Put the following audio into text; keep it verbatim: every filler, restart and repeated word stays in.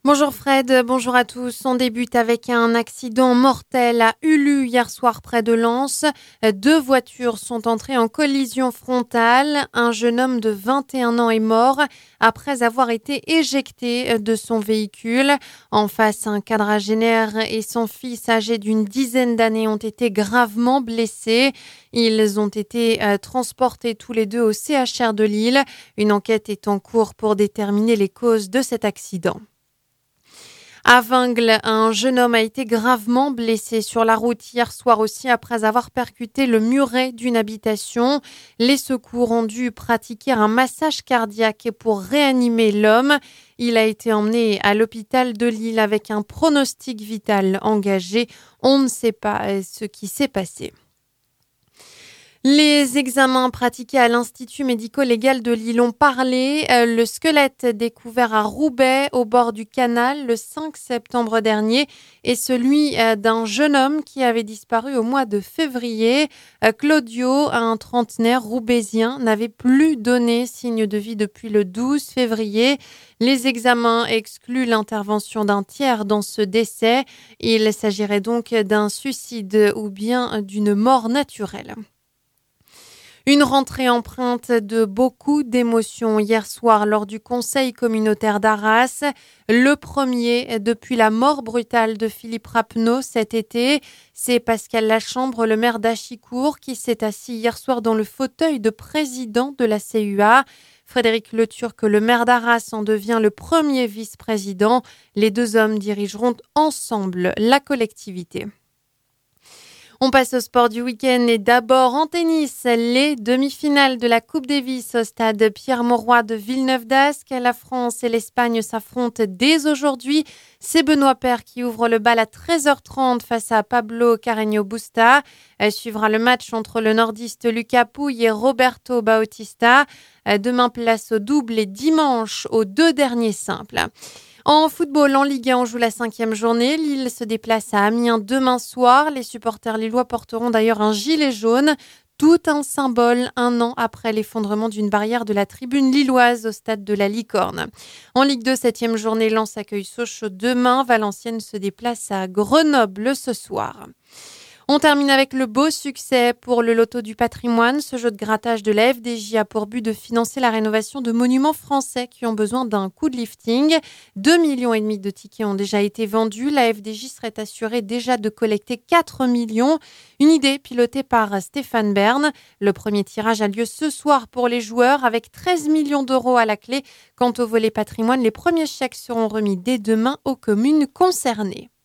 Bonjour Fred, bonjour à tous. On débute avec un accident mortel à Ulu hier soir près de Lens. Deux voitures sont entrées en collision frontale. Un jeune homme de vingt et un ans est mort après avoir été éjecté de son véhicule. En face, un quadragénaire et son fils âgé d'une dizaine d'années ont été gravement blessés. Ils ont été euh, transportés tous les deux au C H R de Lille. Une enquête est en cours pour déterminer les causes de cet accident. À Vingles, un jeune homme a été gravement blessé sur la route hier soir aussi après avoir percuté le muret d'une habitation. Les secours ont dû pratiquer un massage cardiaque pour réanimer l'homme. Il a été emmené à l'hôpital de Lille avec un pronostic vital engagé. On ne sait pas ce qui s'est passé. Les examens pratiqués à l'Institut médico-légal de Lille ont parlé. Le squelette découvert à Roubaix, au bord du canal, le cinq septembre dernier, est celui d'un jeune homme qui avait disparu au mois de février. Claudio, un trentenaire roubaisien, n'avait plus donné signe de vie depuis le douze février. Les examens excluent l'intervention d'un tiers dans ce décès. Il s'agirait donc d'un suicide ou bien d'une mort naturelle. Une rentrée empreinte de beaucoup d'émotions hier soir lors du conseil communautaire d'Arras. Le premier depuis la mort brutale de Philippe Rappeneau cet été. C'est Pascal Lachambre, le maire d'Achicourt, qui s'est assis hier soir dans le fauteuil de président de la C U A. Frédéric Leturc, le maire d'Arras, en devient le premier vice-président. Les deux hommes dirigeront ensemble la collectivité. On passe au sport du week-end et d'abord en tennis, les demi-finales de la Coupe Davis au stade Pierre-Mauroy de Villeneuve-d'Ascq. La France et l'Espagne s'affrontent dès aujourd'hui. C'est Benoît Paire qui ouvre le bal à treize heures trente face à Pablo Carreño Busta. Elle suivra le match entre le nordiste Lucas Pouille et Roberto Bautista. Demain, place au double et dimanche aux deux derniers simples. En football, en Ligue un, on joue la cinquième journée. Lille se déplace à Amiens demain soir. Les supporters lillois porteront d'ailleurs un gilet jaune. Tout un symbole un an après l'effondrement d'une barrière de la tribune lilloise au stade de la Licorne. En Ligue deux, septième journée, Lens accueille Sochaux demain. Valenciennes se déplace à Grenoble ce soir. On termine avec le beau succès pour le Loto du patrimoine. Ce jeu de grattage de la F D J a pour but de financer la rénovation de monuments français qui ont besoin d'un coup de lifting. Deux millions et demi de tickets ont déjà été vendus. La F D J serait assurée déjà de collecter quatre millions. Une idée pilotée par Stéphane Bern. Le premier tirage a lieu ce soir pour les joueurs avec treize millions d'euros à la clé. Quant au volet patrimoine, les premiers chèques seront remis dès demain aux communes concernées.